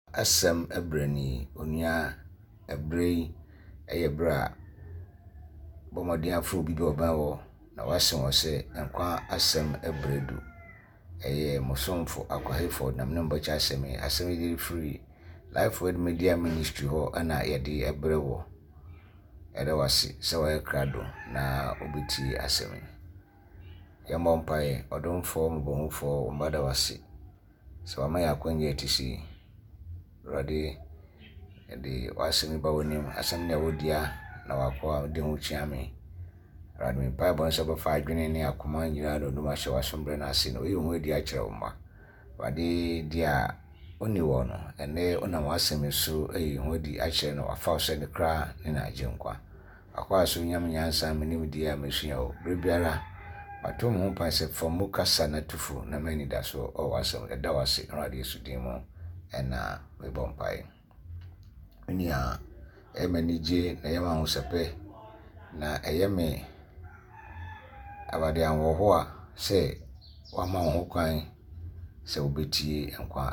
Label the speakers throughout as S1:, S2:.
S1: Asɛm Ebrani onua Ebrei Eyebra Bomodin afro bibi oban wo na wasen wo se nkwa asɛm Ebredu eye mosomfo akwahefo na mne mbocha asɛm yi free Life Word Media Ministry ho ana yɛde ebrewo ede wase se wa krado na obiti asɛm yɛmmɔ mpae ɔdomfo mbɔhufo mbada wase so ama yakwanye tisi Rade de wasɛm ba wonim asɛm ne wodia na wakwa de ho chiame Rade me pa bon so fa adwene ne akoma nyina no dum ahye wasombre na ase no yehu adi akyerɛ wo ma Rade dia oni wo no ene ona wasɛm so hu adi akyerɛ no afa so ne kra ne na agyenkwa akwa so nyam nyansa menim dia mesua o brebiara matom ho pa se fomu kasa na tufu na mani da so o wasɛm da wase Rade su din mo ena we bompai nia emanije na yema ho sepe na eyeme abade anwo ho a se wama ho kwan se obetie nkwa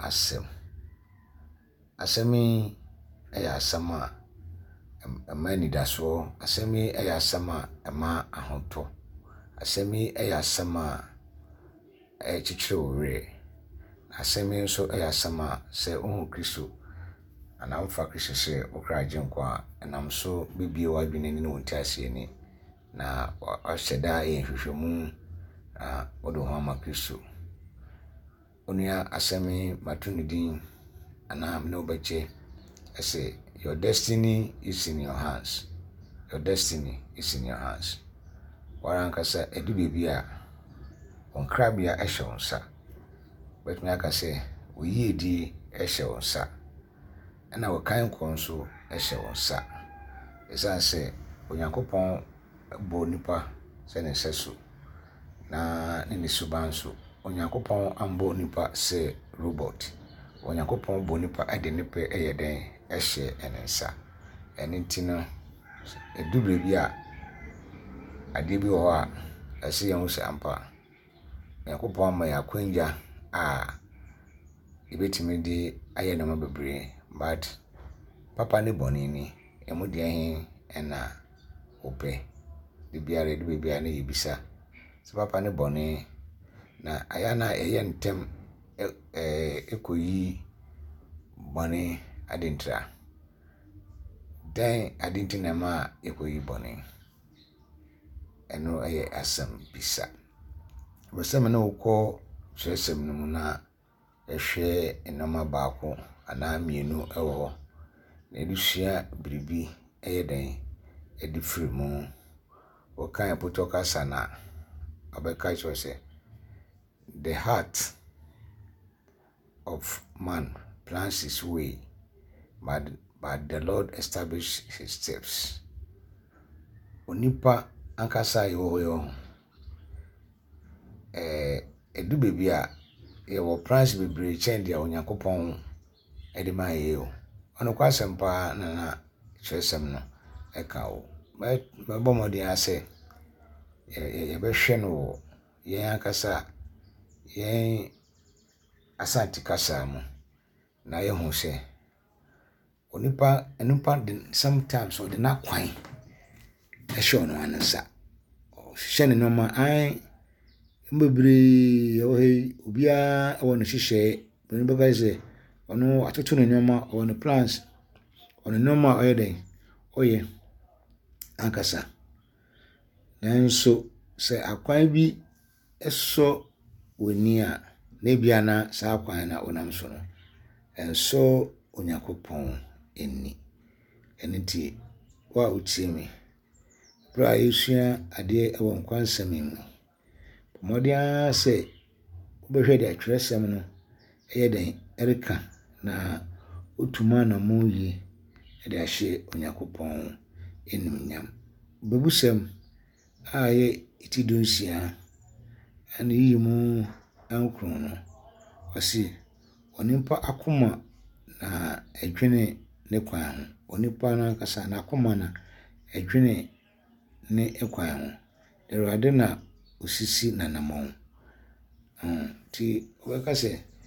S1: asemi eya asama amani daso asemi eya asama ama ahonto asemi eya asama chichire owre asemi nso eya asama se ohu Kristo anamfa Kristo se okra agyenkwa enam so bibie wadwene ne wontiase ni na ahyeda ehwehwemu na odo ho ama Kristo onia asemi matunidin anam no beche say your destiny is in your hands. Your destiny is in your hands. Warankasa edu bibia onkrabia ehye wonsa betumi aka say oyi edi ehye wonsa na wakan konso ehye wonsa esan say onyankopon bo nipa se ne seso na ne subanso onyankopon ambo nipa se robot onyankopon bo nipa ade nipa eyeden ehye enensa enintino edubre bia ade bi ho a ase yehun se ampa onyankopon ma yakwanja a ibetimi di aye na mabebre but papa ne bonini emudi ehin ena ope de bia na yebisa so papa ne boni na ayana eye ntem ekoyi boni adintra den adintina ma ekoyi boni eno eye asem bisa bosem na ukọ hwesem no na ehwe enoma baako ana mienu ewo na edusua bribi eye den edifiri mu okan potoka sana abeka chose the heart of man plans his way but the Lord established his steps onipa ankasa yo edu bebia ye wo plans bebre change ya onyankopon edema yeo ono kwasempa na chesem no eka o bomodi ase ye behwe no ye ankasa ye asanti kasa mu na ye hu se onipa sometimes o de na kwan ehwe no ansa hye ne no ma an mbebre obia won hihye bani baba ze ono atoto no nyoma on plans on normal oyeden oye ankasa nanso se akwan bi eso woni a na bia na sa akwan na onam so no enso onyankopon enni eniti wa utie me bra yesua ade ewo nkwansam mu pomodia se obehwe de atweresem no eyeden erika na otuma na muyi de ahye onyankopon enimnyam bebusem aye itidonsia ani yimu ankron no wasi onimpa akoma na edwene ne kwan onipa na kasa na akoma na edwene ne ekwan erade na osisi na namon ti weka se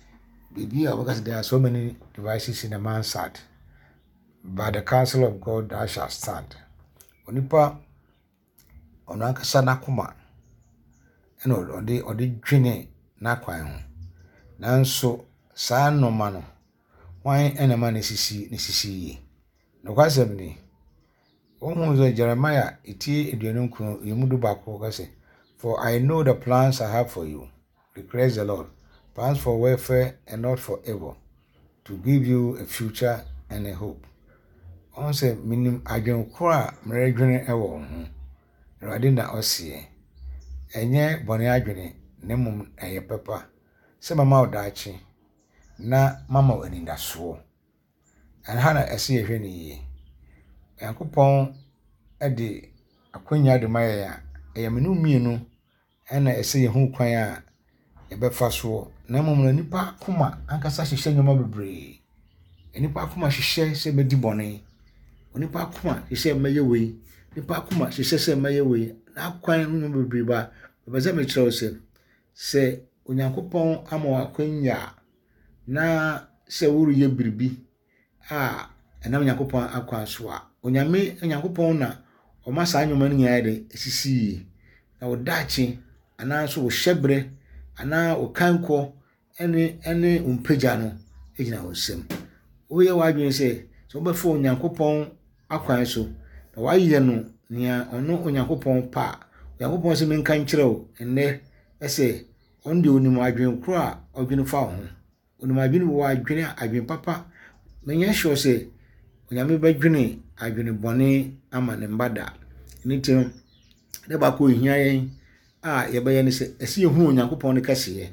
S1: Baby, because there are so many devices in a man's heart. By the counsel of God, thou shalt stand. Onipa, onankasa nakoma, eno ode dwene nakwan ho. Nanso, saa nnoma no, wan enema ne sisi. No kwasem ni. Ohun Jeremiah iti eduonum kunu yemudu bako ka say, for I know the plans I have for you, declares the Lord. Plans for welfare and not for evil, to give you a future and a hope. On say minim adwen kura mredwene ewo ho. Awurade na osie. Enye bone adwene ne mum eye pepa. Se mama odachi na mama wanindaso. Anha na ese yehwe ni yi. Yankopon ede akonya de maye ya eyamenu mienu na ese yehu kwan a yebefa so na mum na nipa kuma ankasa hihye nyoma bebre. Nipa kuma hihye se bedi bone. Onipa kuma hihye maye wei. Nipa kuma hihye se maye wei. Na kwan nyoma bebre ba beze me kire se Onyankopon ama akonya na se wuru ye biribi enam Onyankopon akwan so a Onyankopon na o masa anyoma ni ya de sisi na odachi ana so wo hyebre ana o kanko ene umpeja no ejina wonsem wo ye wadwen se so be fo Onyankopon akwan so na waye no nia ono Onyankopon pa Onyankopon se men kan kire o enne ese onde onim adwen kro a odwen fa ho onim adwen wo adwen adwen papa menye sure se onyame badwene adwene bone ama ne mbada nitim de ba ko hia yen ye be ye ne se ese yehu Onyankopon ne kase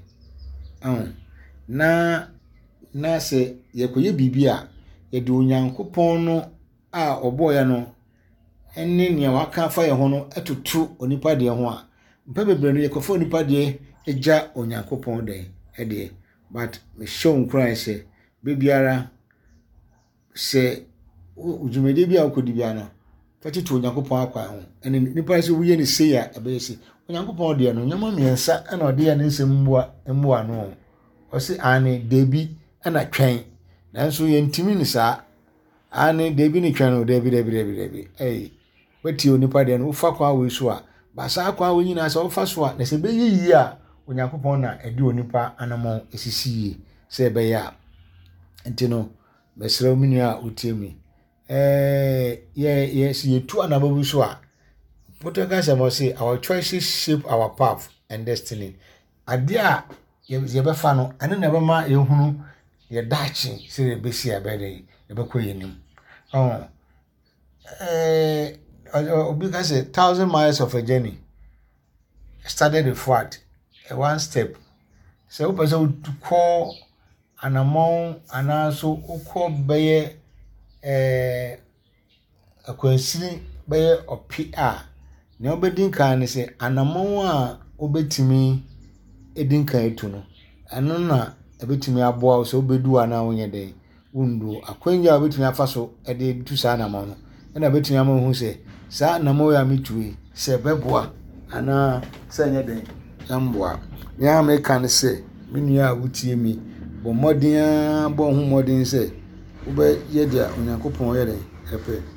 S1: na se ye koye bibia ye de Onyankopon no oboya no enne ne waka fa ye ho no atutu onipa de ho a mpa bebre no ye kofa onipa de eja Onyankopon de but me show nkran se bebiara se ujumede bia akodi bia no fatitu Onyankopon akwan ho ene nipa se wuye ne sei a ebe se Onyankopon de no nyama miensa na ode ya ne nsem mbua no o se ane debi na twen nanso ye ntimi ni sa ane debi ni twen no debi wati onipa de no ufa kwa we so a ba sa kwa we nyina sa ufa so a na se be yi a Onyankopon na edi onipa anamon esisi se be ya ntino besra minu a utiemi yes ye tu anababu so a potaka say say our choices shape our path and destiny ade a ye be fa no ane na be ma ye hunu ye dachi se be si abede ye be koyenim obi ka say 1,000 miles of a journey started with what one step so we person to call anamon anaso ukọ beye akwansiri beye opi a ne obedin kan ne se anamon a obetimi edin kan etu no eno na ebetimi aboa so obedu ana wonye de wundu akwanya obetimi afa so ede tu sa anamon no na betimi amahu se sa anamon ya mitui se beboa ana se nye de yamboa ya me kan se minua wutie mi bo modin bo hu modin se wo be ye dia Onyankopon ye de epe